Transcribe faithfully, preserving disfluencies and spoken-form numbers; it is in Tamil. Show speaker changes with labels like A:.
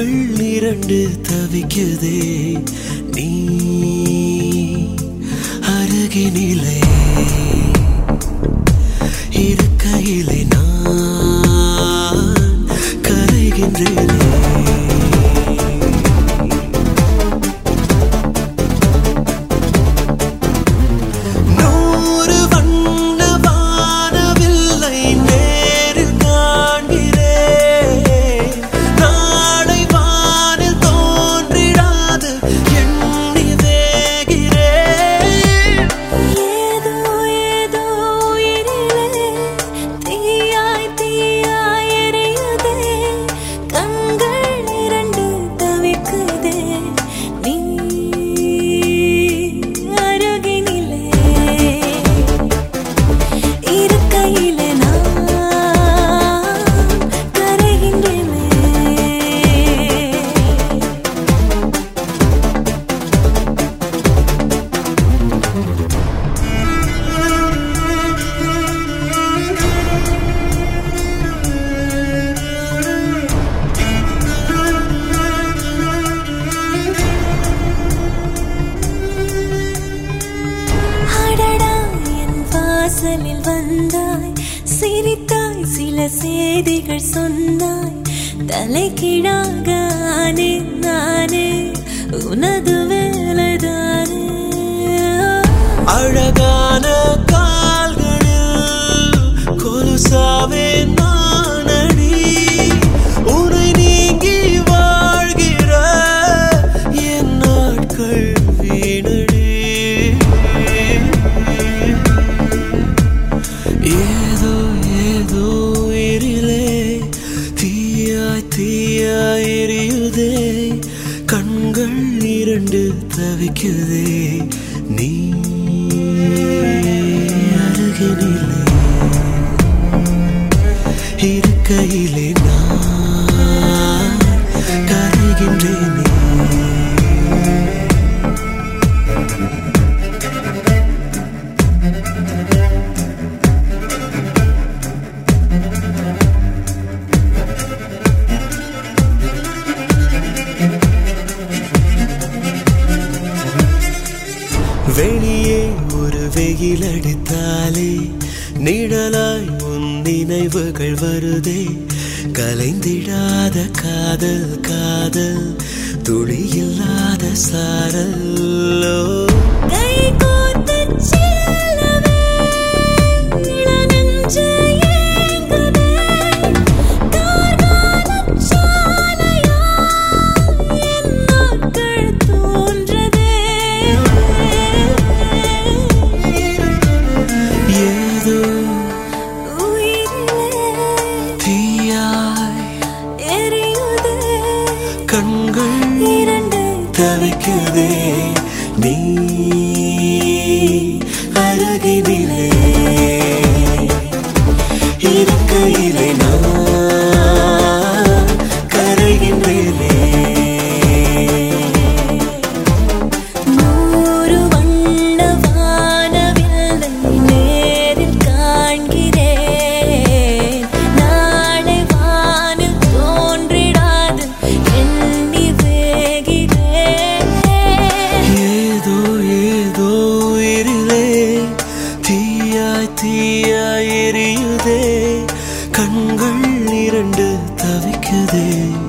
A: கண்கள் இரண்டு தவிக்குதே நீ அருகினிலே இருக்கையிலே நான் கரைகின்றேனே.
B: வாசலில் வந்தாய், சிரித்தாய், சில செய்திகள் சொன்னாய். தலைகீழாக ஆனேன் நானே, உனது வேலைதானே.
A: அழகான கால்களில் கொலுசாவே நானடி, உன்னை நீங்கி வாழ்கிற என் நாட்கள் வீணடி. ஏதோ ஏதோ உயிரிலே தீயாய் தீயாய் எரியுதே, கண்கள் இரண்டு தவிக்குதே நீ அருகினிலே இருக்கையிலே நான் கரைகின்றேனே. வெளியே ஒரு வெயில் அடித்தாலே நிழலாய் உன் நினைவுகள் வருதே. கலைந்திடாத காதல் காதல் துளி இல்லாத சாரல்லோ. கண்கள் இரண்டு தவிக்குதே நீ அருகினிலே இருக்கையிலே நான் கரைகின்றேனே.
B: நூறு வண்ண வானவில்லை நேரில் காண்கிறேன், நாளை வானில் தோன்றிடாது எண்ணி வேகிறேன்.
A: ஏதோ ஏதோ உயிரிலே தீயாய் தீயாய் எரியுதே, கண்கள் இரண்டு தவிக்குதே.